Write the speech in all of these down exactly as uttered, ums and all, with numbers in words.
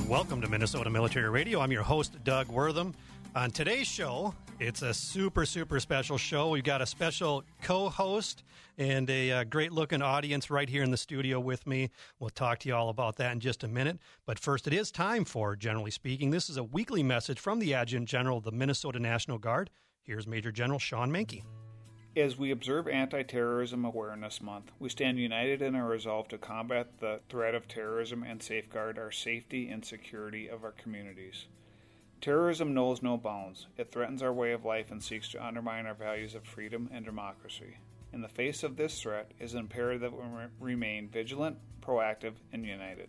Welcome to Minnesota Military Radio. I'm your host, Doug Wortham. On today's show, it's a super, super special show. We've got a special co-host and a uh, great-looking audience right here in the studio with me. We'll talk to you all about that in just a minute. But first, it is time for Generally Speaking. This is a weekly message from the Adjutant General of the Minnesota National Guard. Here's Major General Sean Menke. As we observe Anti-Terrorism Awareness Month, we stand united in our resolve to combat the threat of terrorism and safeguard our safety and security of our communities. Terrorism knows no bounds. It threatens our way of life and seeks to undermine our values of freedom and democracy. In the face of this threat, it is imperative that we remain vigilant, proactive, and united.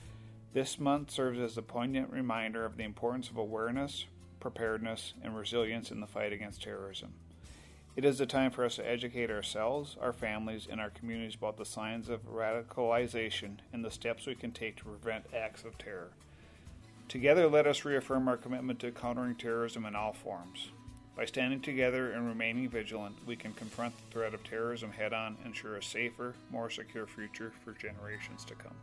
This month serves as a poignant reminder of the importance of awareness, preparedness, and resilience in the fight against terrorism. It is a time for us to educate ourselves, our families, and our communities about the signs of radicalization and the steps we can take to prevent acts of terror. Together, let us reaffirm our commitment to countering terrorism in all forms. By standing together and remaining vigilant, we can confront the threat of terrorism head-on and ensure a safer, more secure future for generations to come.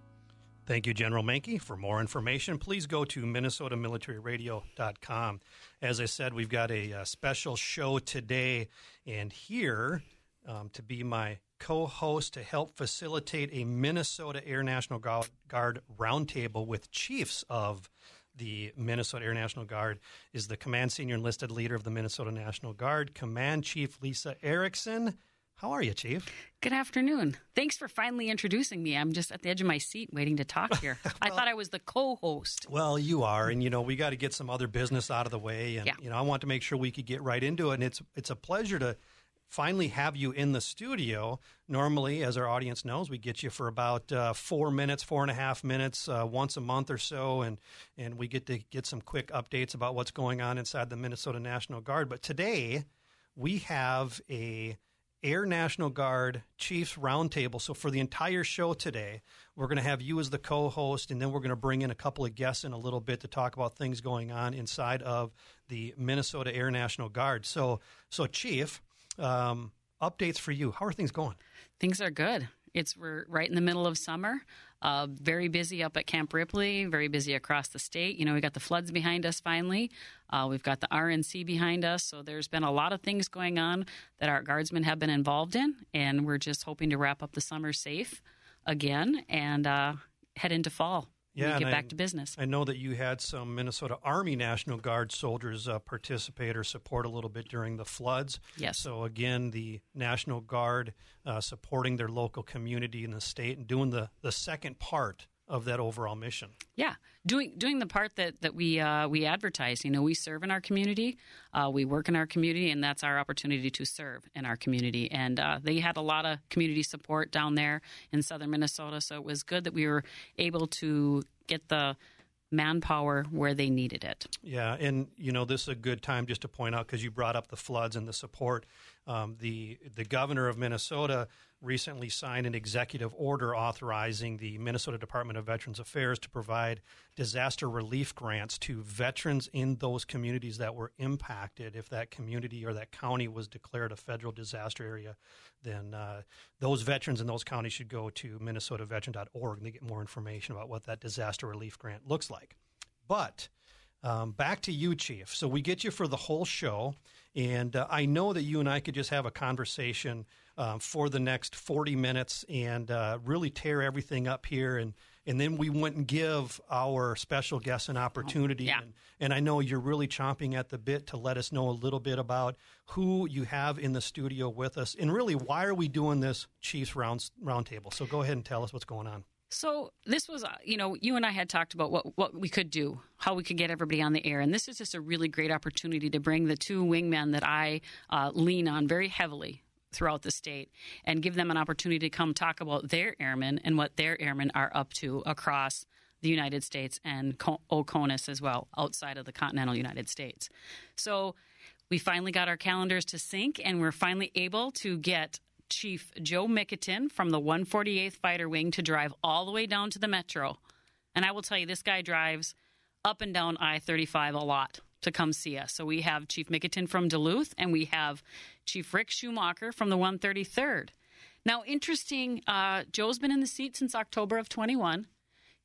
Thank you, General Menke. For more information, please go to minnesota military radio dot com. As I said, we've got a, a special show today, and here um, to be my co-host to help facilitate a Minnesota Air National Guard roundtable with chiefs of the Minnesota Air National Guard is the Command Senior Enlisted Leader of the Minnesota National Guard, Command Chief Lisa Erickson. How are you, Chief? Good afternoon. Thanks for finally introducing me. I'm just at the edge of my seat waiting to talk here. well, I thought I was the co-host. Well, you are, and, you know, we got to get some other business out of the way, and, yeah. you know, I want to make sure we could get right into it, and it's it's a pleasure to finally have you in the studio. Normally, as our audience knows, we get you for about uh, four minutes, four and a half minutes, uh, once a month or so, and, and we get to get some quick updates about what's going on inside the Minnesota National Guard. But today, we have a Air National Guard Chiefs Roundtable. So for the entire show today, we're going to have you as the co-host, and then we're going to bring in a couple of guests in a little bit to talk about things going on inside of the Minnesota Air National Guard. So, so Chief, um, updates for you. How are things going? Things are good. It's we're right in the middle of summer. Uh, very busy up at Camp Ripley. Very busy across the state. You know, we got the floods behind us finally. Uh, we've got the R N C behind us. So there's been a lot of things going on that our guardsmen have been involved in, and we're just hoping to wrap up the summer safe again and uh, head into fall. Yeah, and get and back I, to business. I know that you had some Minnesota Army National Guard soldiers uh, participate or support a little bit during the floods. Yes. So, again, the National Guard uh, supporting their local community in the state and doing the, the second part of that overall mission. Yeah, doing doing the part that that we uh, we advertise. You know, we serve in our community, uh, we work in our community, and that's our opportunity to serve in our community. And uh, they had a lot of community support down there in southern Minnesota, so it was good that we were able to get the manpower where they needed it. Yeah, and, you know, this is a good time just to point out, because you brought up the floods and the support. Um, the the governor of Minnesota recently signed an executive order authorizing the Minnesota Department of Veterans Affairs to provide disaster relief grants to veterans in those communities that were impacted. If that community or that county was declared a federal disaster area, then uh, those veterans in those counties should go to minnesota veteran dot org and they get more information about what that disaster relief grant looks like. But Um, back to you, Chief. So we get you for the whole show, and uh, I know that you and I could just have a conversation um, for the next forty minutes and uh, really tear everything up here, and, and then we wouldn't give our special guests an opportunity. Yeah. And, and I know you're really chomping at the bit to let us know a little bit about who you have in the studio with us, and really why are we doing this Chiefs round roundtable. So go ahead and tell us what's going on. So this was, uh, you know, you and I had talked about what, what we could do, how we could get everybody on the air. And this is just a really great opportunity to bring the two wingmen that I uh, lean on very heavily throughout the state and give them an opportunity to come talk about their airmen and what their airmen are up to across the United States and OCONUS as well, outside of the continental United States. So we finally got our calendars to sync, and we're finally able to get Chief Joe Mikitin from the one forty-eighth Fighter Wing to drive all the way down to the Metro. And I will tell you, this guy drives up and down I thirty-five a lot to come see us. So we have Chief Mikitin from Duluth, and we have Chief Rick Schumacher from the one thirty-third. Now, interesting, uh, Joe's been in the seat since October of twenty-one.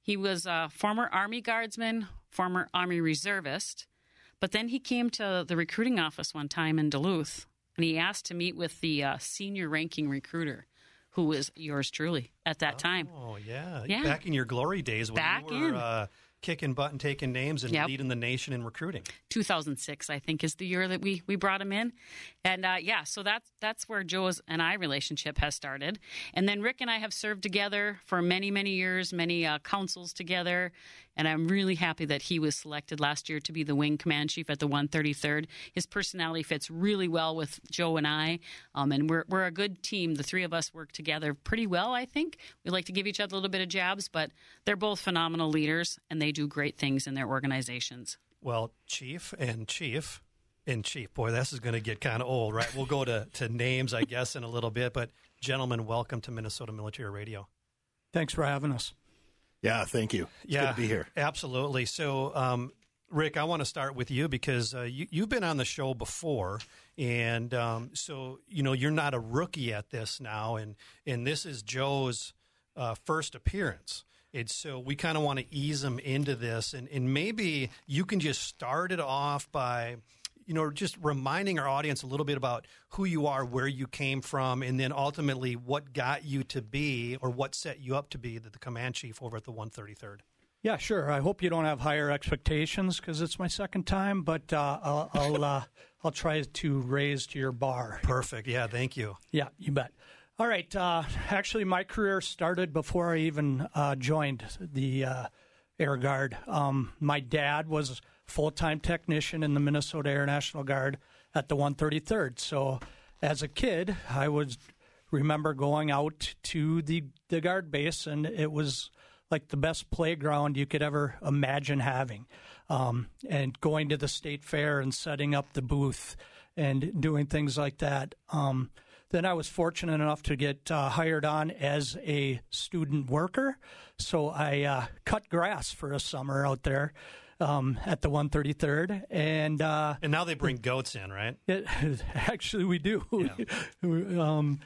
He was a former Army Guardsman, former Army Reservist, but then he came to the recruiting office one time in Duluth, and he asked to meet with the uh, senior ranking recruiter, who was yours truly at that oh, time. Oh, yeah. yeah. Back in your glory days when Back you were in. Uh, kicking butt and taking names and Yep. leading the nation in recruiting. two thousand six, I think, is the year that we, we brought him in. And, uh, yeah, so that's, that's where Joe's and I relationship has started. And then Rick and I have served together for many, many years, many uh, councils together. And I'm really happy that he was selected last year to be the wing command chief at the one thirty-third. His personality fits really well with Joe and I. Um, and we're, we're a good team. The three of us work together pretty well, I think. We like to give each other a little bit of jabs, but they're both phenomenal leaders, and they do great things in their organizations. Well, chief and chief and chief. Boy, this is going to get kind of old, right? We'll go to, to names, I guess, in a little bit. But, gentlemen, welcome to Minnesota Military Radio. Thanks for having us. Yeah, thank you. It's yeah, good to be here. Absolutely. So, um, Rick, I want to start with you because uh, you, you've been on the show before. And um, so, you know, you're not a rookie at this now. And, and this is Joe's uh, first appearance. And so we kind of want to ease him into this. And, and maybe you can just start it off by, you know, just reminding our audience a little bit about who you are, where you came from, and then ultimately what got you to be or what set you up to be the, the command chief over at the one thirty-third. Yeah, sure. I hope you don't have higher expectations because it's my second time, but uh, I'll I'll, uh, I'll try to raise to your bar. Perfect. Yeah, thank you. Yeah, you bet. All right. Uh, actually, my career started before I even uh, joined the uh, Air Guard. Um, my dad was full-time technician in the Minnesota Air National Guard at the one thirty-third. So as a kid, I would remember going out to the, the Guard base, and it was like the best playground you could ever imagine having. Um, and going to the state fair and setting up the booth and doing things like that. Um, then I was fortunate enough to get uh, hired on as a student worker. So I uh, cut grass for a summer out there. Um, at the one thirty-third, and uh, and now they bring goats in, right? It, actually, we do. Yeah. um,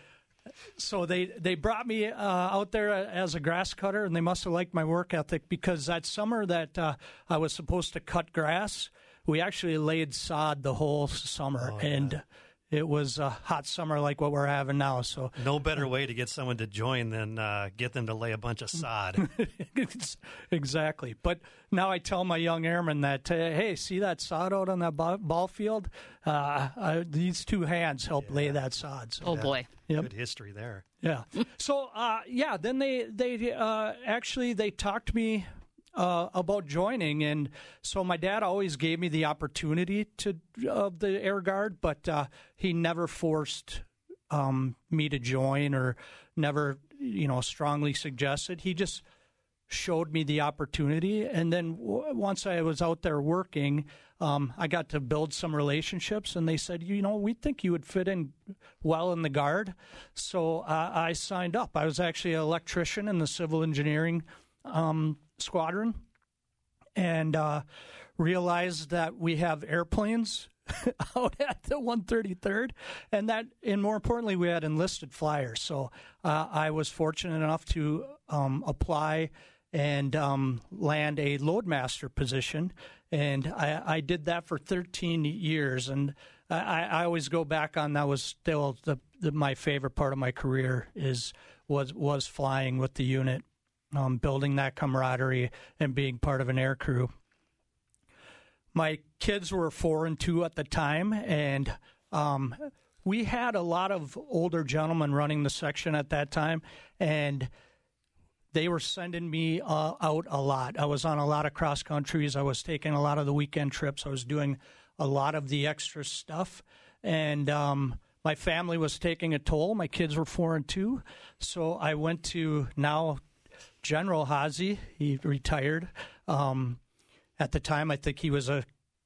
so they they brought me uh, out there as a grass cutter, and they must have liked my work ethic because that summer that uh, I was supposed to cut grass, we actually laid sod the whole summer, oh, and yeah. It was a hot summer like what we're having now. So no better way to get someone to join than uh, get them to lay a bunch of sod. Exactly. But now I tell my young airmen that, uh, hey, see that sod out on that ball field? Uh, uh, these two hands help yeah. lay that sod. So. Oh, boy. Yep. Good history there. Yeah. So, uh, yeah, then they, they uh, actually, they talked to me Uh, about joining, and so my dad always gave me the opportunity to of uh, the Air Guard, but uh, he never forced um, me to join or never, you know, strongly suggested. He just showed me the opportunity, and then w- once I was out there working, um, I got to build some relationships, and they said, you know, we think you would fit in well in the Guard, so uh, I signed up. I was actually an electrician in the civil engineering um squadron, and uh, realized that we have airplanes out at the one thirty-third, and that, and more importantly, we had enlisted flyers. So uh, I was fortunate enough to um, apply and um, land a loadmaster position, and I, I did that for thirteen years. And I, I always go back on that was still the, the my favorite part of my career is was was flying with the unit. Um, building that camaraderie and being part of an air crew. My kids were four and two at the time, and um, we had a lot of older gentlemen running the section at that time, and they were sending me uh, out a lot. I was on a lot of cross countries. I was taking a lot of the weekend trips. I was doing a lot of the extra stuff, and um, my family was taking a toll. My kids were four and two, so I went to now General Hazy. He retired. Um, at the time, I think he was a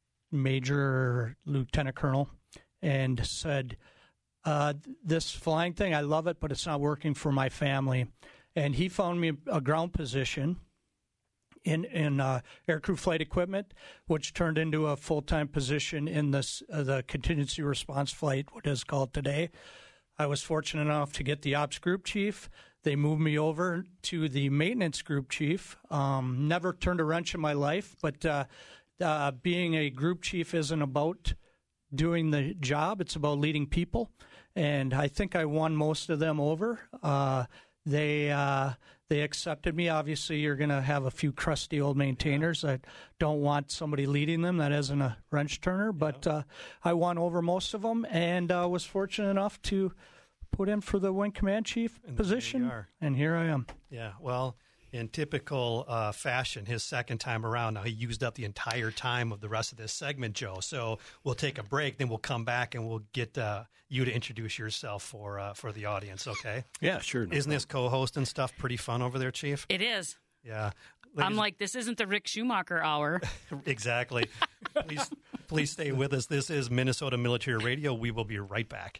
major lieutenant colonel, and said, uh, this flying thing, I love it, but it's not working for my family. And he found me a ground position in, in uh, aircrew flight equipment, which turned into a full-time position in this, uh, the contingency response flight, what is called today. I was fortunate enough to get the ops group chief, they moved me over to the maintenance group chief. Um, never turned a wrench in my life, but uh, uh, being a group chief isn't about doing the job. It's about leading people. And I think I won most of them over. Uh, they uh, they accepted me. Obviously, you're going to have a few crusty old maintainers that don't want somebody leading them that isn't a wrench turner. But uh, I won over most of them, and uh, was fortunate enough to put in for the Wing Command Chief and position. And here I am. Yeah, well, in typical uh, fashion, his second time around, now he used up the entire time of the rest of this segment, Joe. So we'll take a break, then we'll come back and we'll get uh, you to introduce yourself for uh, for the audience, okay? Yeah, sure. No Isn't problem. this co-host and stuff pretty fun over there, Chief? It is. Yeah. I'm Ladies- like, this isn't the Rick Schumacher hour. Exactly. Please, please stay with us. This is Minnesota Military Radio. We will be right back.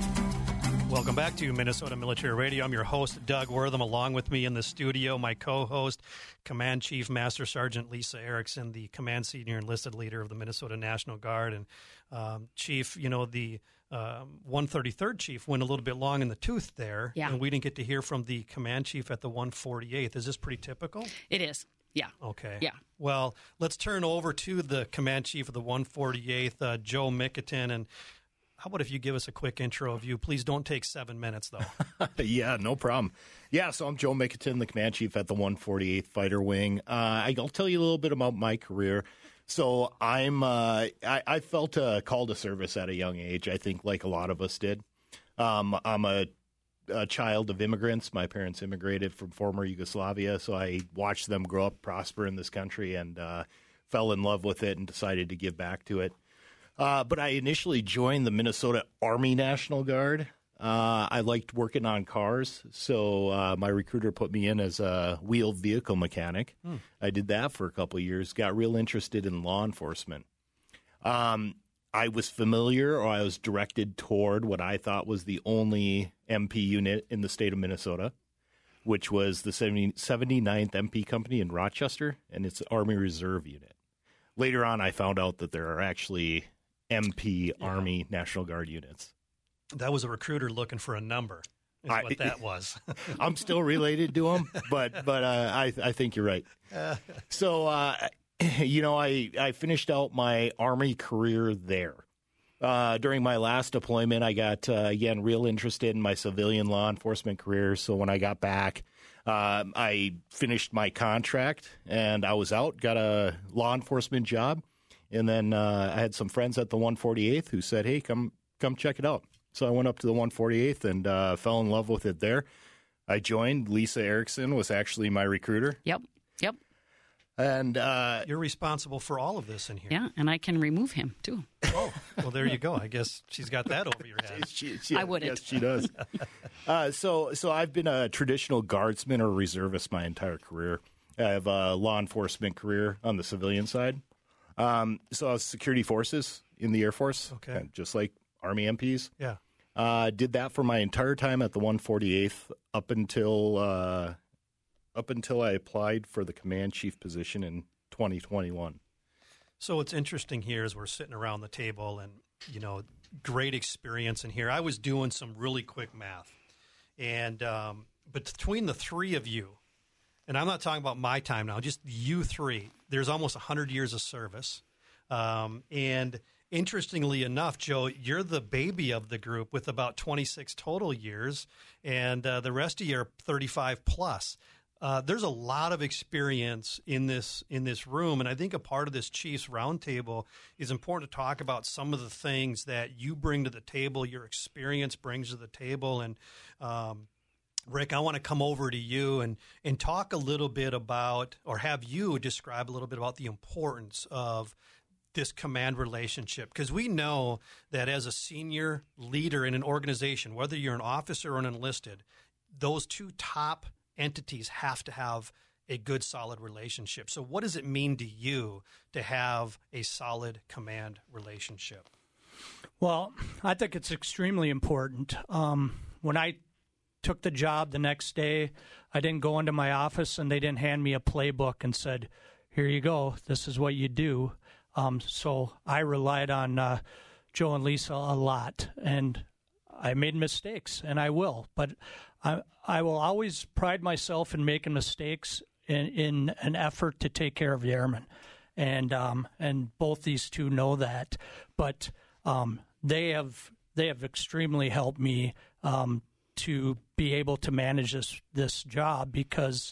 Welcome back to Minnesota Military Radio. I'm your host, Doug Wortham. Along with me in the studio, my co-host, Command Chief Master Sergeant Lisa Erickson, the Command Senior Enlisted Leader of the Minnesota National Guard. And um, Chief, you know, the um, one thirty-third Chief went a little bit long in the tooth there, Yeah. and we didn't get to hear from the Command Chief at the one forty-eighth. Is this pretty typical? It is. Yeah. Okay. Yeah. Well, let's turn over to the Command Chief of the one forty-eighth, uh, Joe Mikitin, and how about if you give us a quick intro of you? Please don't take seven minutes, though. Yeah, no problem. Yeah, so I'm Joe Mikitin, the Command Chief at the one forty-eighth Fighter Wing. Uh, I'll tell you a little bit about my career. So I'm uh, I, I felt a call to service at a young age, I think like a lot of us did. Um, I'm a, a child of immigrants. My parents immigrated from former Yugoslavia, so I watched them grow up, prosper in this country, and uh, fell in love with it and decided to give back to it. Uh, but I initially joined the Minnesota Army National Guard. Uh, I liked working on cars, so uh, my recruiter put me in as a wheeled vehicle mechanic. Hmm. I did that for a couple of years, got real interested in law enforcement. Um, I was familiar, or I was directed toward what I thought was the only M P unit in the state of Minnesota, which was the seventy-ninth M P Company in Rochester, and it's the Army Reserve Unit. Later on, I found out that there are actually M P yeah. Army National Guard units. That was a recruiter looking for a number, is I, what that was. I'm still related to him, but but uh, I I think you're right. So, uh, you know, I, I finished out my Army career there. Uh, during my last deployment, I got, uh, again, real interested in my civilian law enforcement career. So when I got back, uh, I finished my contract, and I was out, got a law enforcement job. And then uh, I had some friends at the one forty-eighth who said, hey, come come check it out. So I went up to the one forty-eighth and uh, fell in love with it there. I joined. Lisa Erickson was actually my recruiter. Yep, yep. And uh, you're responsible for all of this in here. Yeah, and I can remove him, too. Oh, well, there you go. I guess she's got that over your head. she, she, I wouldn't. Yes, she does. uh, so, so I've been a traditional guardsman or reservist my entire career. I have a law enforcement career on the civilian side. Um, so I was security forces in the Air Force, okay, just like Army M Ps. Yeah. Uh, did that for my entire time at the one forty-eighth up until uh, up until I applied for the command chief position in twenty twenty-one. So what's interesting here is we're sitting around the table and, you know, great experience in here. I was doing some really quick math. And um, between the three of you, and I'm not talking about my time now, just you three, there's almost one hundred years of service. Um, and interestingly enough, Joe, you're the baby of the group with about twenty-six total years, and uh, the rest of you are thirty-five plus. Uh, there's a lot of experience in this in this room, and I think a part of this Chiefs Roundtable is important to talk about some of the things that you bring to the table, your experience brings to the table, and um, Rick, I want to come over to you and, and talk a little bit about, or have you describe a little bit about the importance of this command relationship. Because we know that as a senior leader in an organization, whether you're an officer or an enlisted, those two top entities have to have a good, solid relationship. So what does it mean to you to have a solid command relationship? Well, I think it's extremely important. Um, when I took the job the next day, I didn't go into my office and they didn't hand me a playbook and said, here you go, this is what you do. Um, so I relied on uh, Joe and Lisa a lot. And I made mistakes, and I will. But I, I will always pride myself in making mistakes in, in an effort to take care of the airmen. And um, and both these two know that. But um, they have they have extremely helped me um, to be able to manage this this job, because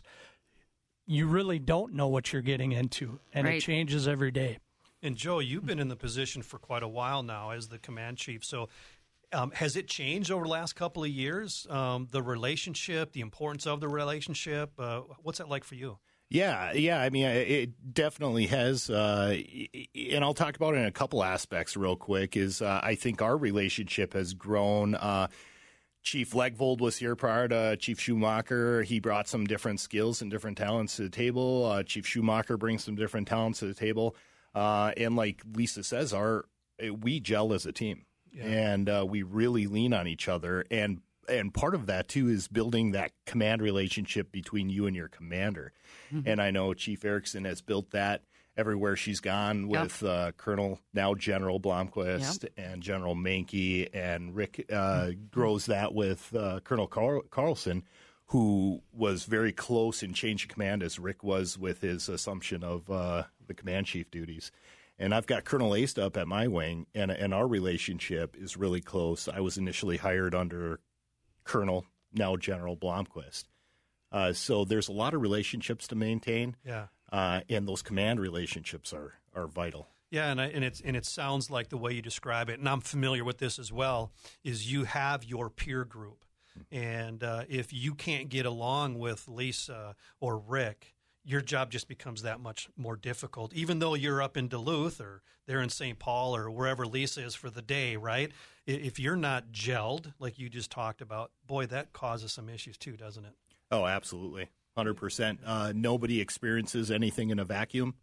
you really don't know what you're getting into, and right. it changes every day. And Joe, you've been in the position for quite a while now as the command chief. So um, has it changed over the last couple of years? Um, the relationship, the importance of the relationship, uh, what's that like for you? Yeah, yeah. I mean, it definitely has, uh, and I'll talk about it in a couple aspects real quick. Is uh, I think our relationship has grown. Uh, Chief Legvold was here prior to Chief Schumacher. He brought some different skills and different talents to the table. Uh, Chief Schumacher brings some different talents to the table. Uh, and like Lisa says, our we gel as a team, yeah. and uh, we really lean on each other. And and part of that too is building that command relationship between you and your commander. Mm-hmm. And I know Chief Erickson has built that everywhere she's gone with yep. uh, Colonel, now General Blomquist, yep. and General Mankey, and Rick uh, mm-hmm. grows that with uh, Colonel Carl- Carlson, who was very close in change of command as Rick was with his assumption of uh, the command chief duties. And I've got Colonel Aced up at my wing, and and our relationship is really close. I was initially hired under Colonel, now General Blomquist. Uh, so there's a lot of relationships to maintain, yeah, uh, and those command relationships are, are vital. Yeah, and I, and it's and it sounds like the way you describe it, and I'm familiar with this as well, is you have your peer group. And uh, if you can't get along with Lisa or Rick, your job just becomes that much more difficult, even though you're up in Duluth or they're in Saint Paul or wherever Lisa is for the day, right? If you're not gelled, like you just talked about, boy, that causes some issues too, doesn't it? Oh, absolutely. one hundred percent. Uh, nobody experiences anything in a vacuum.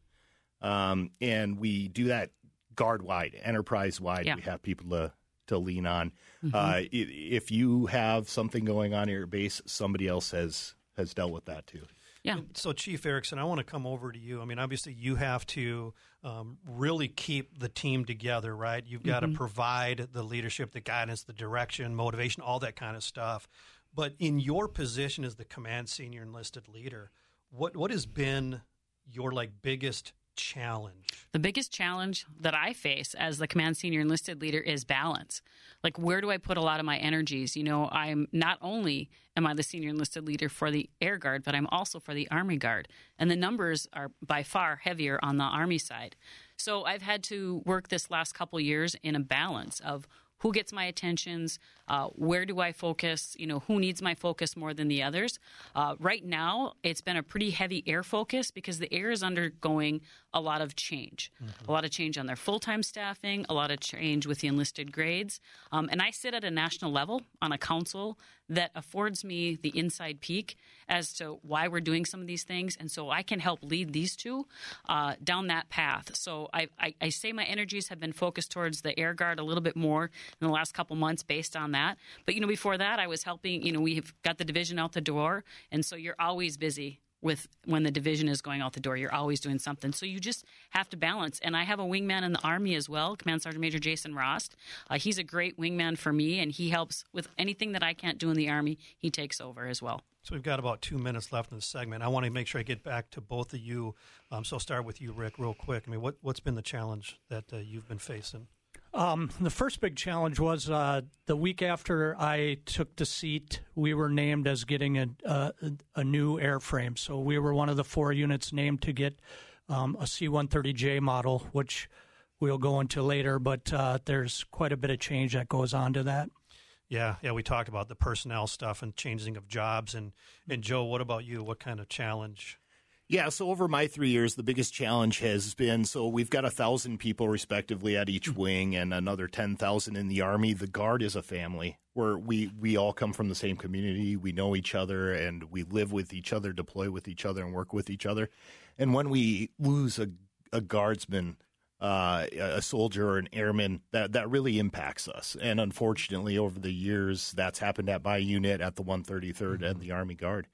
Um, and we do that guard-wide, enterprise-wide. Yeah. We have people to to lean on. Mm-hmm. Uh, if you have something going on at your base, somebody else has, has dealt with that too. Yeah. So, Chief Erickson, I want to come over to you. I mean, obviously, you have to um, really keep the team together, right? You've got mm-hmm. to provide the leadership, the guidance, the direction, motivation, all that kind of stuff. But in your position as the command senior enlisted leader, what what has been your like biggest challenge? The biggest challenge that I face as the command senior enlisted leader is balance. Like, where do I put a lot of my energies? You know, I'm not only am I the senior enlisted leader for the Air Guard, but I'm also for the Army Guard. And the numbers are by far heavier on the Army side. So I've had to work this last couple years in a balance of who gets my attentions, uh, where do I focus, you know, who needs my focus more than the others. Uh, right now, it's been a pretty heavy air focus because the air is undergoing a lot of change, mm-hmm. a lot of change on their full-time staffing, a lot of change with the enlisted grades. Um, and I sit at a national level on a council that affords me the inside peek as to why we're doing some of these things. And so I can help lead these two uh, down that path. So I, I, I say my energies have been focused towards the Air Guard a little bit more in the last couple months based on that. But, you know, before that, I was helping, you know, we've got the division out the door. And so you're always busy with when the division is going out the door. You're always doing something. So you just have to balance. And I have a wingman in the Army as well, Command Sergeant Major Jason Rost. Uh, he's a great wingman for me, and he helps with anything that I can't do in the Army. He takes over as well. So we've got about two minutes left in the segment. I want to make sure I get back to both of you. Um, so I'll start with you, Rick, real quick. I mean, what, what's been the challenge that uh, you've been facing? Um, the first big challenge was uh, the week after I took the seat, we were named as getting a, a, a new airframe. So we were one of the four units named to get um, a C one thirty J model, which we'll go into later, but uh, there's quite a bit of change that goes on to that. Yeah, yeah, we talked about the personnel stuff and changing of jobs. And, and Joe, what about you? What kind of challenge? Yeah, so over my three years, the biggest challenge has been, so we've got one thousand people respectively at each wing and another ten thousand in the Army. The Guard is a family where we, we all come from the same community. We know each other, and we live with each other, deploy with each other, and work with each other. And when we lose a, a guardsman, uh, a soldier or an airman, that, that really impacts us. And unfortunately, over the years, that's happened at my unit, at the one thirty-third, mm-hmm. and the Army Guard.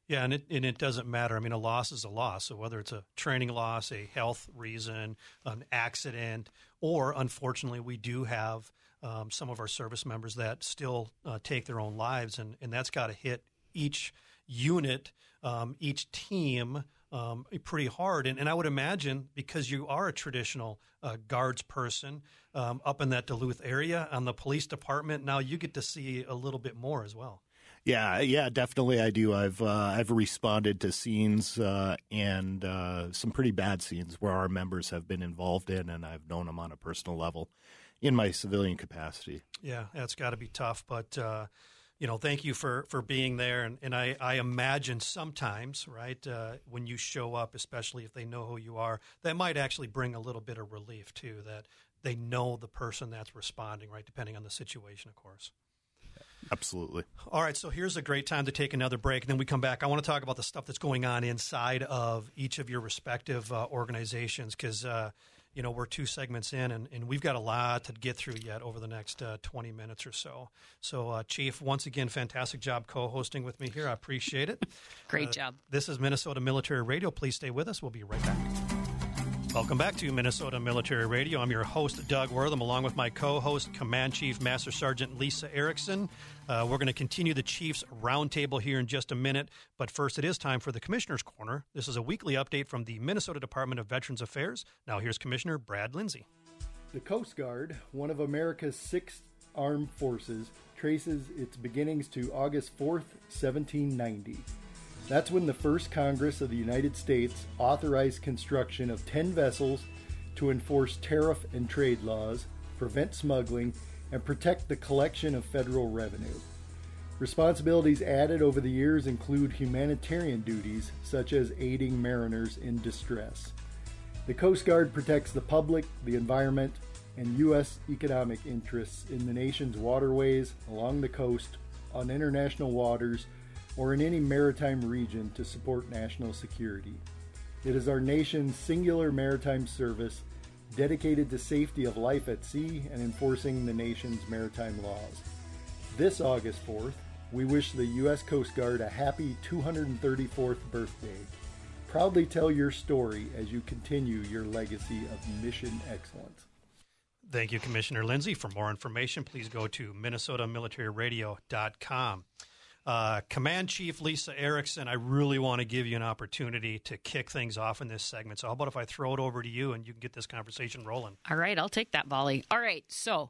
Yeah, and it, and it doesn't matter. I mean, a loss is a loss. So whether it's a training loss, a health reason, an accident, or unfortunately, we do have um, some of our service members that still uh, take their own lives, and, and that's got to hit each unit, um, each team um, pretty hard. And, and I would imagine, because you are a traditional uh, guards person um, up in that Duluth area on the police department, now you get to see a little bit more as well. Yeah, yeah, definitely I do. I've uh, I've responded to scenes uh, and uh, some pretty bad scenes where our members have been involved in, and I've known them on a personal level in my civilian capacity. Yeah, that's got to be tough, but uh, you know, thank you for, for being there. And, and I, I imagine sometimes, right, uh, when you show up, especially if they know who you are, that might actually bring a little bit of relief too, that they know the person that's responding, right, depending on the situation, of course. Absolutely. All right, so here's a great time to take another break, and then we come back. I want to talk about the stuff that's going on inside of each of your respective uh, organizations, because, uh, you know, we're two segments in, and, and we've got a lot to get through yet over the next uh, twenty minutes or so. So, uh, Chief, once again, fantastic job co-hosting with me here. I appreciate it. Great uh, job. This is Minnesota Military Radio. Please stay with us. We'll be right back. Welcome back to Minnesota Military Radio. I'm your host, Doug Wortham, along with my co-host, Command Chief Master Sergeant Lisa Erickson. Uh, we're going to continue the Chiefs Roundtable here in just a minute, but first it is time for the Commissioner's Corner. This is a weekly update from the Minnesota Department of Veterans Affairs. Now here's Commissioner Brad Lindsay. The Coast Guard, one of America's six armed forces, traces its beginnings to August fourth, seventeen ninety. That's when the first Congress of the United States authorized construction of ten vessels to enforce tariff and trade laws, prevent smuggling, and protect the collection of federal revenue. Responsibilities added over the years include humanitarian duties, such as aiding mariners in distress. The Coast Guard protects the public, the environment, and U S economic interests in the nation's waterways, along the coast, on international waters, or in any maritime region to support national security. It is our nation's singular maritime service dedicated to safety of life at sea and enforcing the nation's maritime laws. This August fourth, we wish the U S Coast Guard a happy two hundred thirty-fourth birthday. Proudly tell your story as you continue your legacy of mission excellence. Thank you, Commissioner Lindsay. For more information, please go to minnesota military radio dot com. Uh, Command Chief Lisa Erickson, I really want to give you an opportunity to kick things off in this segment. So how about if I throw it over to you and you can get this conversation rolling? All right, I'll take that volley. All right, so,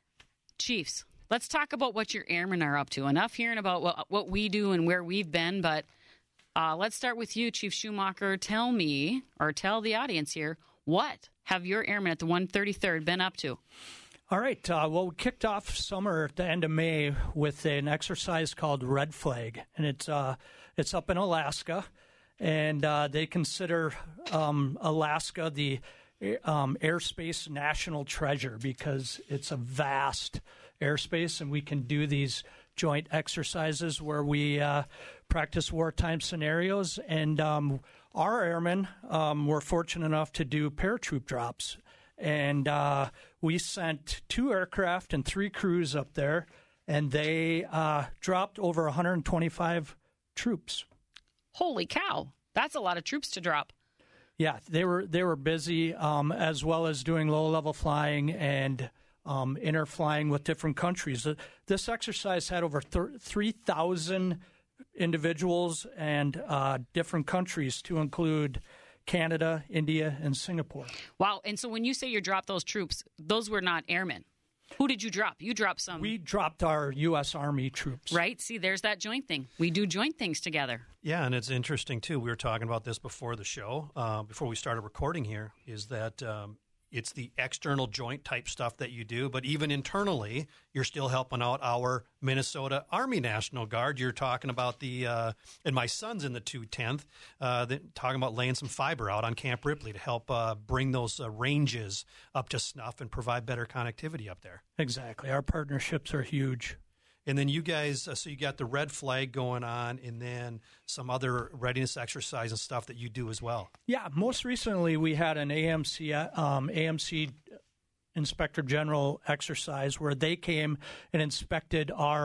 Chiefs, let's talk about what your airmen are up to. Enough hearing about what, what we do and where we've been, but uh, let's start with you, Chief Schumacher. Tell me, or tell the audience here, what have your airmen at the one thirty-third been up to? All right. Uh, well, we kicked off summer at the end of May with an exercise called Red Flag, and it's uh, it's up in Alaska, and uh, they consider um, Alaska the um, airspace national treasure because it's a vast airspace, and we can do these joint exercises where we uh, practice wartime scenarios. And um, our airmen um, were fortunate enough to do paratroop drops. And uh, we sent two aircraft and three crews up there, and they uh, dropped over one hundred twenty-five troops. Holy cow. That's a lot of troops to drop. Yeah, they were they were busy, um, as well as doing low-level flying and um, interflying with different countries. This exercise had over three thousand individuals and uh, different countries, to include Canada, India, and Singapore. Wow. And so when you say you dropped those troops, those were not airmen. Who did you drop? You dropped some. We dropped our U S Army troops. Right. See, there's that joint thing. We do joint things together. Yeah, and it's interesting, too. We were talking about this before the show, uh, before we started recording here, is that um, it's the external joint type stuff that you do, but even internally, you're still helping out our Minnesota Army National Guard. You're talking about the, uh, and my son's in the two tenth, uh, talking about laying some fiber out on Camp Ripley to help uh, bring those uh, ranges up to snuff and provide better connectivity up there. Exactly. Our partnerships are huge. And then you guys, uh, so you got the Red Flag going on, and then some other readiness exercise and stuff that you do as well. Yeah, most recently we had an A M C um, A M C Inspector General exercise where they came and inspected our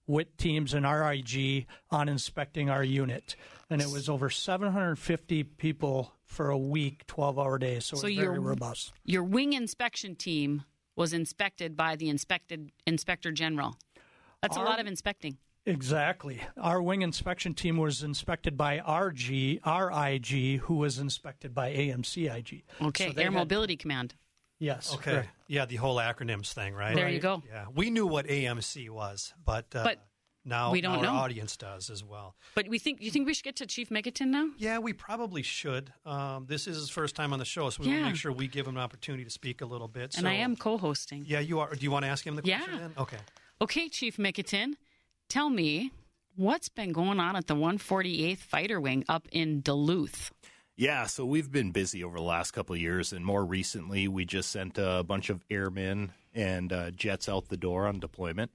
W I T teams and R I G on inspecting our unit. And it was over seven hundred fifty people for a week, twelve-hour days, so, So it was very your- robust. Your wing inspection team was inspected by the inspected inspector general. That's Our- a lot of inspecting. Exactly. Our wing inspection team was inspected by R G, R I G, who was inspected by A M C I G. Okay, So they Air had- Mobility Command. Yes. Okay. correct. Yeah, the whole acronyms thing, right? There you go. Yeah, we knew what A M C was, but, uh, But now, we don't now our know. audience does as well. But we think you think we should get to Chief Mikitin now? Yeah, we probably should. Um, this is his first time on the show, so we want Yeah. to make sure we give him an opportunity to speak a little bit. And so, I am co-hosting. Yeah, you are. Do you want to ask him the Yeah. question then? Okay. Okay, Chief Mikitin, tell me what's been going on at the one forty-eighth Fighter Wing up in Duluth. Yeah, so we've been busy over the last couple of years, and more recently, we just sent a bunch of airmen and uh, jets out the door on deployment.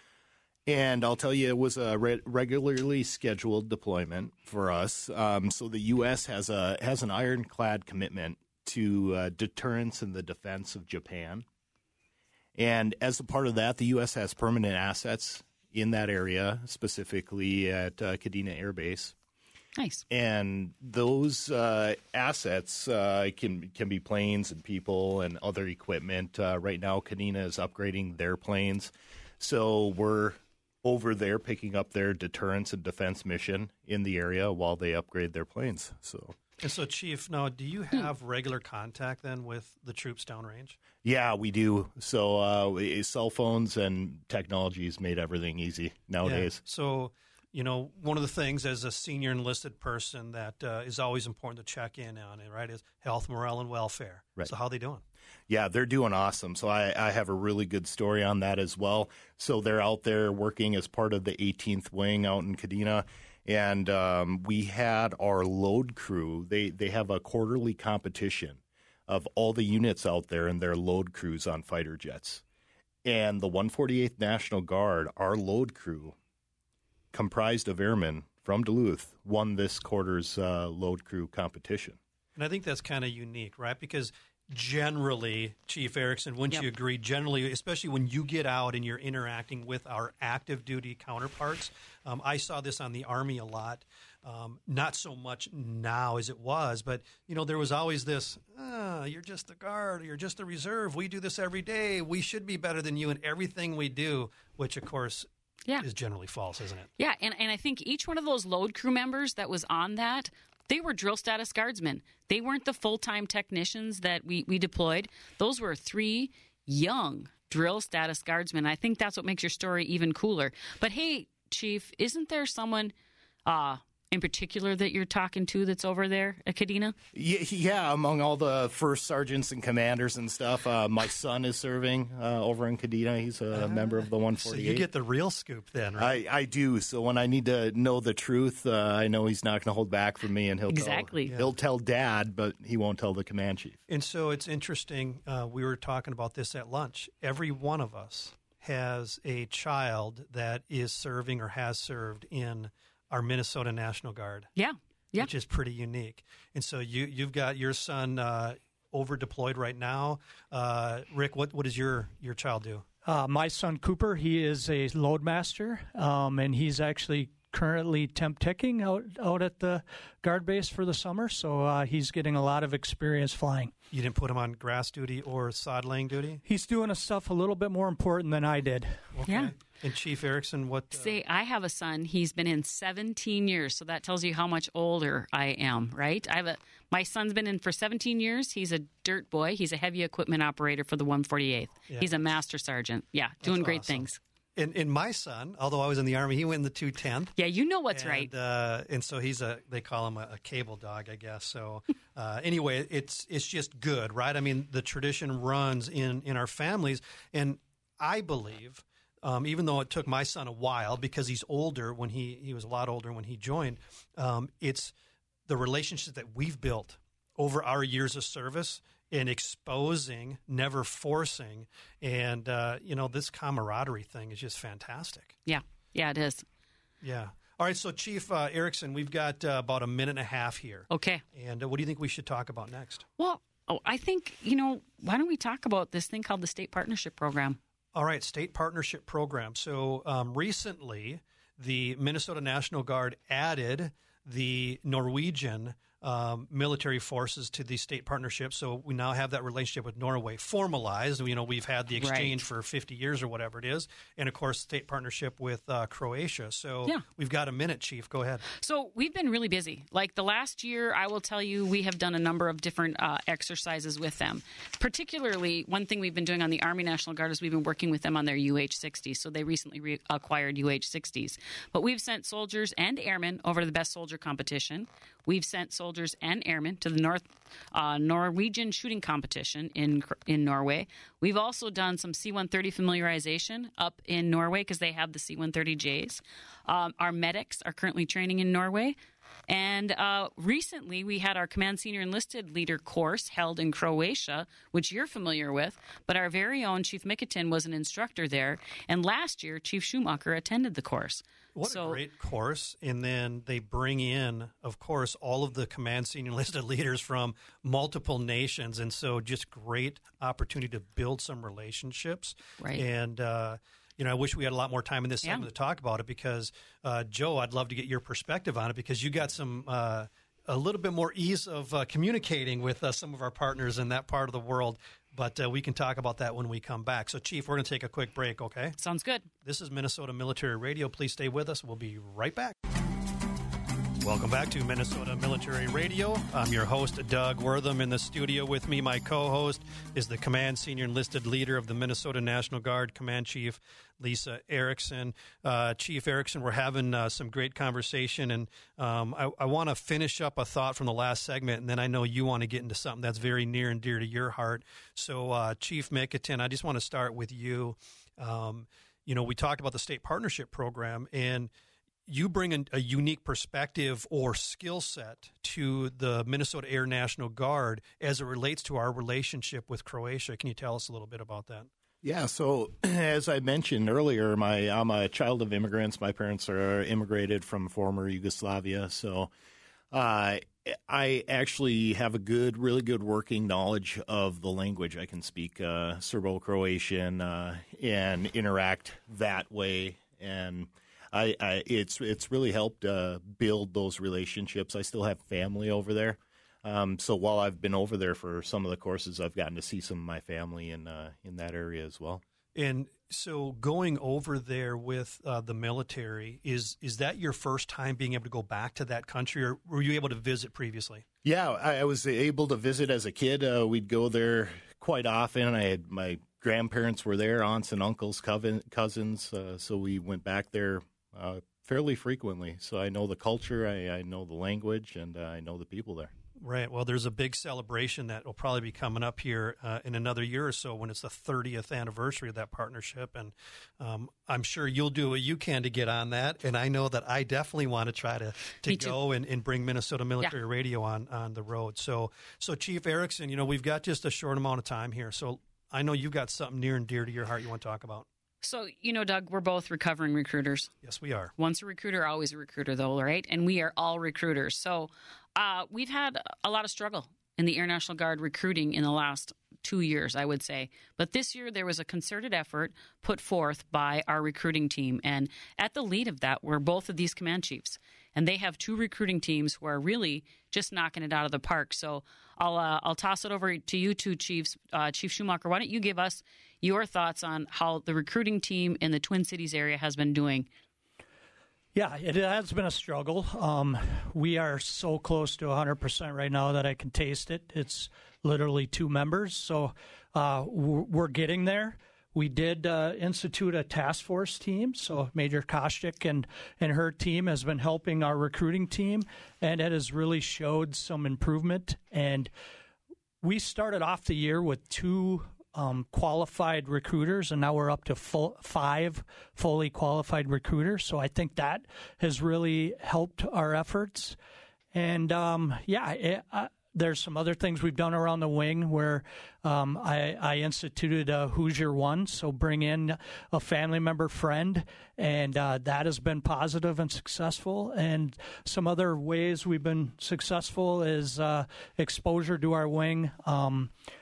And I'll tell you, it was a re- regularly scheduled deployment for us. Um, so the U S has a has an ironclad commitment to uh, deterrence and the defense of Japan. And as a part of that, the U S has permanent assets in that area, specifically at uh, Kadena Air Base. Nice. And those uh, assets uh, can can be planes and people and other equipment. Uh, right now, Kadena is upgrading their planes, so we're over there picking up their deterrence and defense mission in the area while they upgrade their planes. So, And so, Chief, now, do you have regular contact then with the troops downrange? yeah, we do. So, uh, we- cell phones and technology has made everything easy nowadays. Yeah. So, you know, one of the things as a senior enlisted person that uh, is always important to check in on, it, right, is health, morale, and welfare. Right. So how are they doing? Yeah, they're doing awesome. So I, I have a really good story on that as well. So they're out there working as part of the eighteenth Wing out in Kadena. And um, we had our load crew. They, they have a quarterly competition of all the units out there and their load crews on fighter jets. And the one forty-eighth National Guard, our load crew, comprised of airmen from Duluth, won this quarter's uh, load crew competition. And I think that's kind of unique, right? Because generally, Chief Erickson, wouldn't Yep. you agree, generally, especially when you get out and you're interacting with our active duty counterparts, um, I saw this on the Army a lot, um, not so much now as it was, but, you know, there was always this, ah, you're just the Guard, you're just the reserve, we do this every day, we should be better than you in everything we do, which, of course, Yeah. is generally false, isn't it? Yeah, and, and I think each one of those load crew members that was on that, they were drill status guardsmen. They weren't the full-time technicians that we, we deployed. Those were three young drill status guardsmen. I think that's what makes your story even cooler. But hey, Chief, isn't there someone uh, in particular that you're talking to that's over there at Kadena? Yeah, yeah, among all the first sergeants and commanders and stuff, uh, my son is serving uh, over in Kadena. He's a member of the one So forty-eight. you get the real scoop then, right? I, I do. So when I need to know the truth, uh, I know he's not going to hold back from me, and he'll Exactly. tell, he'll tell Dad, but he won't tell the command chief. And so it's interesting. Uh, we were talking about this at lunch. Every one of us has a child that is serving or has served in our Minnesota National Guard, Yeah, yeah. which is pretty unique. And so you you've got your son uh, over deployed right now. Uh, Rick, what what does your your child do? Uh, my son Cooper, he is a loadmaster, um, and he's actually currently temp teching out out at the guard base for the summer. So uh, he's getting a lot of experience flying. You didn't put him on grass duty or sod laying duty? He's doing a stuff a little bit more important than I did. Okay. Yeah. And Chief Erickson, what? Uh, Say, I have a son. He's been in seventeen years, so that tells you how much older I am, right? I have a my son's been in for seventeen years. He's a dirt boy. He's a heavy equipment operator for the one forty-eighth. Yeah. He's a master sergeant. Yeah, doing great awesome. things. and, and my son, although I was in the Army, he went in the two tenth. Yeah, you know what's and, right. Uh, and so he's a, they call him a, a cable dog, I guess. So uh, anyway, it's it's just good, right? I mean, the tradition runs in, in our families. And I believe, um, even though it took my son a while because he's older when he, he was a lot older when he joined, um, it's the relationship that we've built over our years of service in exposing, never forcing. And, uh, you know, this camaraderie thing is just fantastic. Yeah, yeah, it is. Yeah. All right. So, Chief uh, Erickson, we've got uh, about a minute and a half here. Okay. And uh, what do you think we should talk about next? Well, oh, I think, you know, why don't we talk about this thing called the State Partnership Program? All right, state partnership program. So um, recently, the Minnesota National Guard added the Norwegian um, military forces to the state partnership. So we now have that relationship with Norway formalized. You know, we've had the exchange right. for fifty years or whatever it is. And, of course, state partnership with uh, Croatia. So yeah. we've got a minute, Chief. Go ahead. So we've been really busy. Like the last year, I will tell you, we have done a number of different uh, exercises with them. Particularly, one thing we've been doing on the Army National Guard is we've been working with them on their U H sixties. So they recently re- acquired U H sixties. But we've sent soldiers and airmen over to the Best Soldier competition. We've sent soldiers and airmen to the North uh, Norwegian shooting competition in in Norway. We've also done some C one thirty familiarization up in Norway because they have the C one thirty Js. Um, our medics are currently training in Norway. And uh, recently, we had our Command Senior Enlisted Leader course held in Croatia, which you're familiar with. But our very own Chief Miketin was an instructor there. And last year, Chief Schumacher attended the course. What so, a great course. And then they bring in, of course, all of the Command Senior Enlisted leaders from multiple nations. And so just great opportunity to build some relationships. Right. And, uh, you know, I wish we had a lot more time in this segment yeah. to talk about it because, uh, Joe, I'd love to get your perspective on it because you got some uh, a little bit more ease of uh, communicating with uh, some of our partners in that part of the world. But uh, we can talk about that when we come back. So, Chief, we're going to take a quick break, okay? Sounds good. This is Minnesota Military Radio. Please stay with us. We'll be right back. Welcome back to Minnesota Military Radio. I'm your host, Doug Wortham. In the studio with me, my co-host is the Command Senior Enlisted Leader of the Minnesota National Guard, Command Chief Lisa Erickson. Uh, Chief Erickson, we're having uh, some great conversation, and um, I, I want to finish up a thought from the last segment, and then I know you want to get into something that's very near and dear to your heart. So, uh, Chief Miketin, I just want to start with you. Um, you know, we talked about the state partnership program, and you bring a, a unique perspective or skill set to the Minnesota Air National Guard as it relates to our relationship with Croatia. Can you tell us a little bit about that? Yeah, so as I mentioned earlier, my I'm a child of immigrants. My parents are immigrated from former Yugoslavia, so uh, I actually have a good, really good working knowledge of the language. I can speak uh, Serbo-Croatian uh, and interact that way, and I, I it's it's really helped uh, build those relationships. I still have family over there, um, so while I've been over there for some of the courses, I've gotten to see some of my family in uh, in that area as well. And so, going over there with uh, the military, is is that your first time being able to go back to that country, or were you able to visit previously? Yeah, I, I was able to visit as a kid. Uh, we'd go there quite often. I had my grandparents were there, aunts and uncles, cousins, uh, so we went back there Uh, fairly frequently. So I know the culture, I, I know the language, and uh, I know the people there. Right. Well, there's a big celebration that will probably be coming up here uh, in another year or so when it's the thirtieth anniversary of that partnership. And um, I'm sure you'll do what you can to get on that. And I know that I definitely want to try to, to go and, and bring Minnesota Military yeah. Radio on, on the road. So, so Chief Erickson, you know, we've got just a short amount of time here. So I know you've got something near and dear to your heart you want to talk about. So, you know, Doug, we're both recovering recruiters. Yes, we are. Once a recruiter, always a recruiter, though, right? And we are all recruiters. So uh, we've had a lot of struggle in the Air National Guard recruiting in the last two years, I would say. But this year, there was a concerted effort put forth by our recruiting team. And at the lead of that were both of these command chiefs. And they have two recruiting teams who are really just knocking it out of the park. So I'll uh, I'll toss it over to you two chiefs. Uh, Chief Schumacher, why don't you give us your thoughts on how the recruiting team in the Twin Cities area has been doing? Yeah, it has been a struggle. Um, we are so close to one hundred percent right now that I can taste it. It's literally two members, so uh, we're getting there. We did uh, institute a task force team, so Major Kostick and, and her team has been helping our recruiting team, and it has really showed some improvement. And we started off the year with two um, qualified recruiters, and now we're up to full, five fully qualified recruiters. So I think that has really helped our efforts. And, um, yeah, it, uh, there's some other things we've done around the wing where um, I, I instituted a Hoosier One, so bring in a family member friend, and uh, that has been positive and successful. And some other ways we've been successful is uh, exposure to our wing. Um,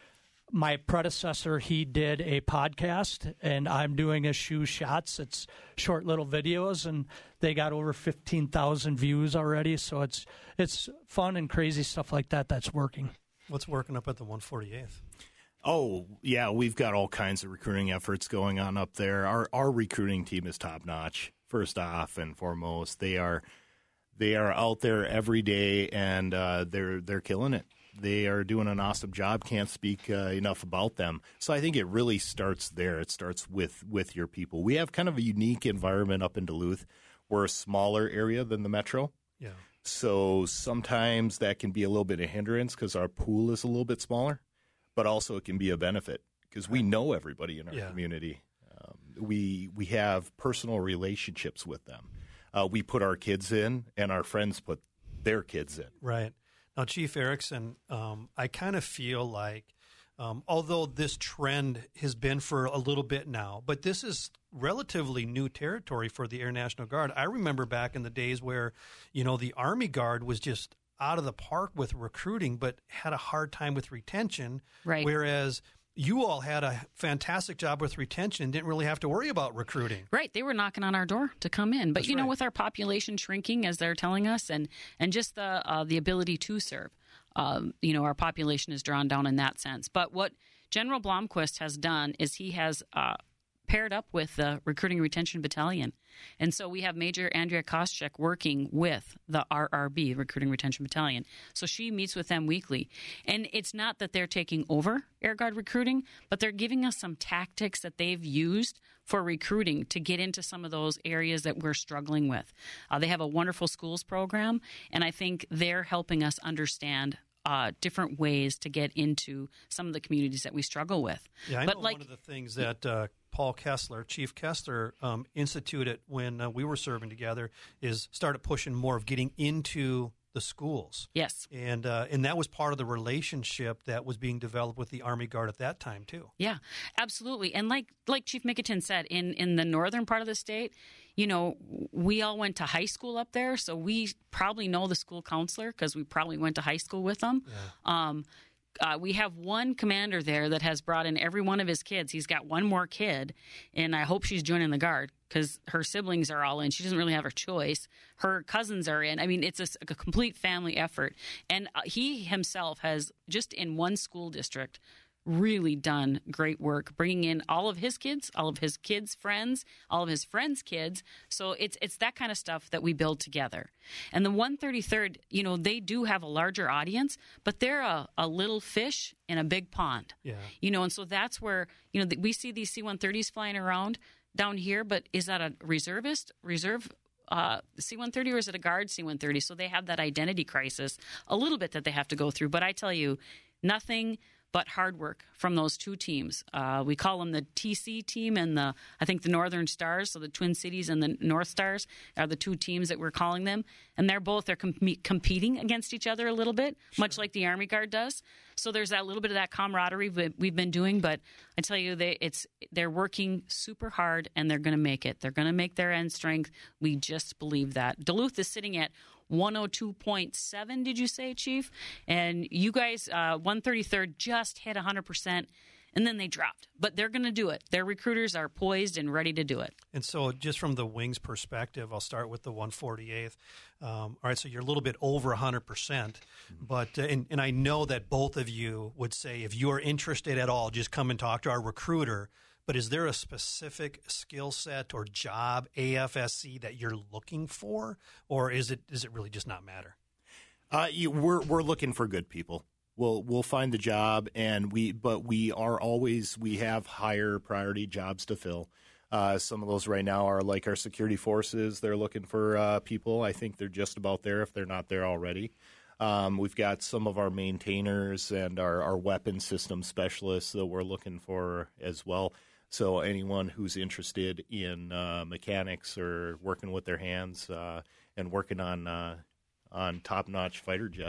my predecessor, he did a podcast, and I'm doing a Shoe Shots. It's short little videos, and they got over fifteen thousand views already. So it's it's fun and crazy stuff like that that's working. What's working up at the one forty-eighth? Oh, yeah, we've got all kinds of recruiting efforts going on up there. Our our recruiting team is top-notch, first off and foremost. They are they are out there every day, and uh, they're they're killing it. They are doing an awesome job. Can't speak uh, enough about them. So I think it really starts there. It starts with, with your people. We have kind of a unique environment up in Duluth. We're a smaller area than the metro. Yeah. So sometimes that can be a little bit of hindrance because our pool is a little bit smaller, but also it can be a benefit because we know everybody in our yeah. community. Um, we we have personal relationships with them. Uh, we put our kids in, and our friends put their kids in. Right. Now, Chief Erickson, um, I kind of feel like, um, although this trend has been for a little bit now, but this is relatively new territory for the Air National Guard. I remember back in the days where, you know, the Army Guard was just out of the park with recruiting, but had a hard time with retention. Right. Whereas you all had a fantastic job with retention and didn't really have to worry about recruiting. Right. They were knocking on our door to come in. But, That's you know, right. with our population shrinking, as they're telling us, and, and just the uh, the ability to serve, um, you know, our population is drawn down in that sense. But what General Blomquist has done is he has uh, paired up with the Recruiting Retention Battalion. And so we have Major Andrea Koscheck working with the R R B, Recruiting Retention Battalion. So she meets with them weekly. And it's not that they're taking over Air Guard recruiting, but they're giving us some tactics that they've used for recruiting to get into some of those areas that we're struggling with. Uh, they have a wonderful schools program, and I think they're helping us understand Uh, different ways to get into some of the communities that we struggle with. Yeah, I but know like, one of the things that uh, Paul Kessler, Chief Kessler, um, instituted when uh, we were serving together is started pushing more of getting into the schools. yes. And uh, and that was part of the relationship that was being developed with the Army Guard at that time, too. Yeah, absolutely. And like like Chief Mikitin said, in, in the northern part of the state, you know, we all went to high school up there, so we probably know the school counselor because we probably went to high school with them. Yeah. Um, uh, we have one commander there that has brought in every one of his kids. He's got one more kid, and I hope she's joining the Guard because her siblings are all in. She doesn't really have her choice. Her cousins are in. I mean, it's a, a complete family effort. And uh, he himself has, just in one school district, really done great work, bringing in all of his kids, all of his kids' friends, all of his friends' kids. So it's it's that kind of stuff that we build together. And the one thirty-third, you know, they do have a larger audience, but they're a, a little fish in a big pond. Yeah. You know, and so that's where, you know, we see these C one thirties flying around down here, but is that a reservist, reserve uh, C one thirty, or is it a Guard C one thirty? So they have that identity crisis a little bit that they have to go through. But I tell you, nothing but hard work from those two teams. Uh, we call them the T C team and the, I think the Northern Stars, so the Twin Cities and the North Stars are the two teams that we're calling them. And they're both, they're com- competing against each other a little bit, sure. much like the Army Guard does. So there's that little bit of that camaraderie we, we've been doing. But I tell you, they, it's they're working super hard, and they're going to make it. They're going to make their end strength. We just believe that. Duluth is sitting at one oh two point seven, did you say, Chief? And you guys, uh, one thirty-third just hit one hundred percent, and then they dropped. But they're going to do it. Their recruiters are poised and ready to do it. And so just from the wings perspective, I'll start with the one forty-eighth. Um, all right, so you're a little bit over one hundred percent. But uh, and, and I know that both of you would say if you're interested at all, just come and talk to our recruiter. But is there a specific skill set or job, A F S C, that you're looking for, or is it is it really just not matter? Uh, you, we're we're looking for good people. We'll we'll find the job, and we but we are always we have higher priority jobs to fill. Uh, some of those right now are like our security forces. They're looking for uh, people. I think they're just about there if they're not there already. Um, we've got some of our maintainers and our, our weapon system specialists that we're looking for as well. So anyone who's interested in uh, mechanics or working with their hands uh, and working on uh, on top-notch fighter jets,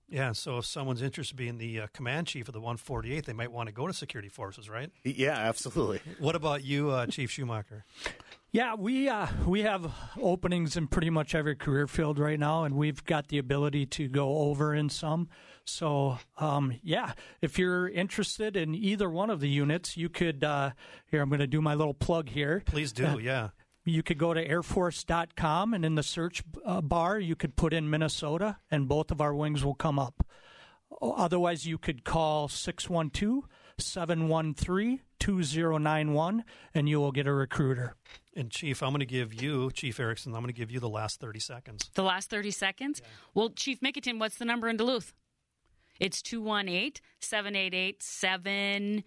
Yeah, so if someone's interested in being the uh, command chief of the one forty-eighth, they might want to go to security forces, right? Yeah, absolutely. What about you, uh, Chief Schumacher? Yeah, we uh, we have openings in pretty much every career field right now, and we've got the ability to go over in some. So, um, yeah, if you're interested in either one of the units, you could, uh, here, I'm going to do my little plug here. Please do, Uh, yeah. You could go to air force dot com, and in the search uh, bar, you could put in Minnesota, and both of our wings will come up. Otherwise, you could call six one two, seven one three, two zero nine one, and you will get a recruiter. And, Chief, I'm going to give you, Chief Erickson, I'm going to give you the last thirty seconds. The last thirty seconds? Yeah. Well, Chief Mikitin, what's the number in Duluth? It's two one eight, seven eight eight, seven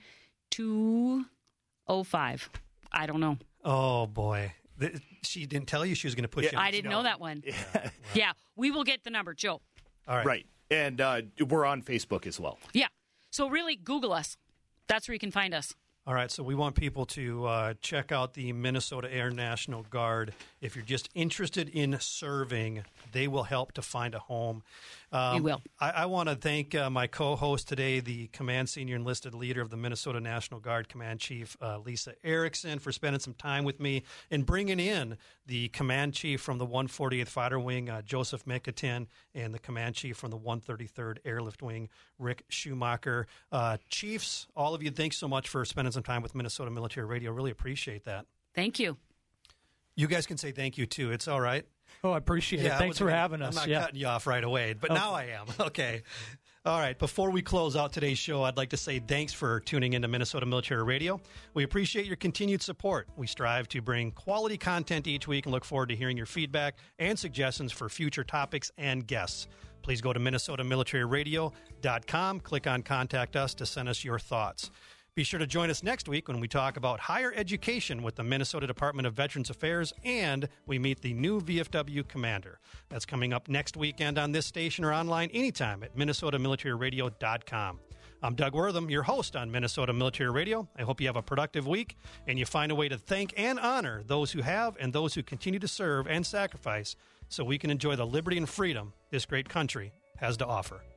two zero five. I don't know. Oh, boy. The, she didn't tell you she was going to put Yeah, you. I didn't know that one. Yeah. yeah, we will get the number, Joe. All right. Right. And uh, we're on Facebook as well. Yeah. So really, Google us. That's where you can find us. All right, so we want people to uh, check out the Minnesota Air National Guard. If you're just interested in serving, they will help to find a home. Um, we will. I, I want to thank uh, my co-host today, the Command Senior Enlisted Leader of the Minnesota National Guard, Command Chief uh, Lisa Erickson, for spending some time with me and bringing in the Command Chief from the one forty-eighth Fighter Wing, uh, Joseph Mikitin, and the Command Chief from the one thirty-third Airlift Wing, Rick Schumacher. Uh, Chiefs, all of you, thanks so much for spending some time with Minnesota Military Radio. Really appreciate that. Thank you. You guys can say thank you, too. It's all right. Oh, I appreciate Yeah, it. I Thanks wasn't for gonna- having us. I'm not yeah. cutting you off right away, but Okay. now I am. Okay. All right. Before we close out today's show, I'd like to say thanks for tuning into Minnesota Military Radio. We appreciate your continued support. We strive to bring quality content each week and look forward to hearing your feedback and suggestions for future topics and guests. Please go to minnesota military radio dot com, click on Contact Us to send us your thoughts. Be sure to join us next week when we talk about higher education with the Minnesota Department of Veterans Affairs, and we meet the new V F W commander. That's coming up next weekend on this station or online anytime at minnesota military radio dot com. I'm Doug Wortham, your host on Minnesota Military Radio. I hope you have a productive week and you find a way to thank and honor those who have and those who continue to serve and sacrifice so we can enjoy the liberty and freedom this great country has to offer.